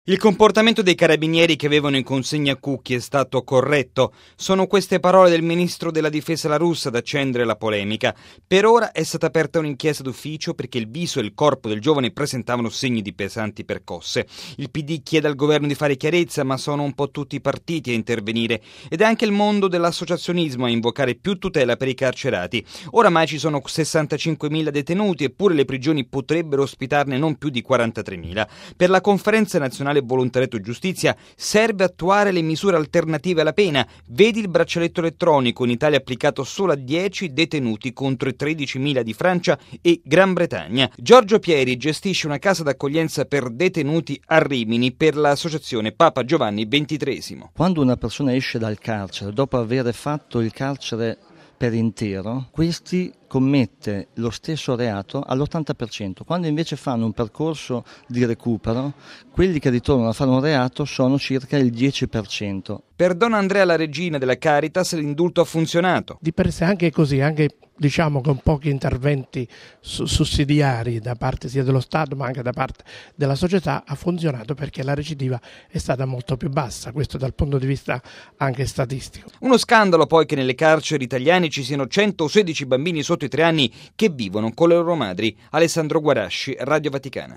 Il comportamento dei carabinieri che avevano in consegna Cucchi è stato corretto. Sono queste parole del ministro della difesa La Russa ad accendere la polemica. Per ora è stata aperta un'inchiesta d'ufficio perché il viso e il corpo del giovane presentavano segni di pesanti percosse. Il PD chiede al governo di fare chiarezza, ma sono un po' tutti i partiti a intervenire ed è anche il mondo dell'associazionismo a invocare più tutela per i carcerati. Oramai ci sono 65.000 detenuti, eppure le prigioni potrebbero ospitarne non più di 43.000. Per la Conferenza Nazionale Volontariato e Giustizia serve attuare le misure alternative alla pena. Vedi il braccialetto elettronico, in Italia applicato solo a 10 detenuti contro i 13.000 di Francia e Gran Bretagna. Giorgio Pieri gestisce una casa d'accoglienza per detenuti a Rimini per l'associazione Papa Giovanni XXIII. Quando una persona esce dal carcere dopo aver fatto il carcere per intero, questi commette lo stesso reato all'80%. Quando invece fanno un percorso di recupero, quelli che ritornano a fare un reato sono circa il 10%. Per Don Andrea La Regina della Caritas l'indulto ha funzionato. Di per sé anche così, anche diciamo con pochi interventi sussidiari da parte sia dello Stato ma anche da parte della società, ha funzionato perché la recidiva è stata molto più bassa, questo dal punto di vista anche statistico. Uno scandalo poi che nelle carceri italiane ci siano 116 bambini sotto i 3 anni che vivono con le loro madri. Alessandro Guarasci, Radio Vaticana.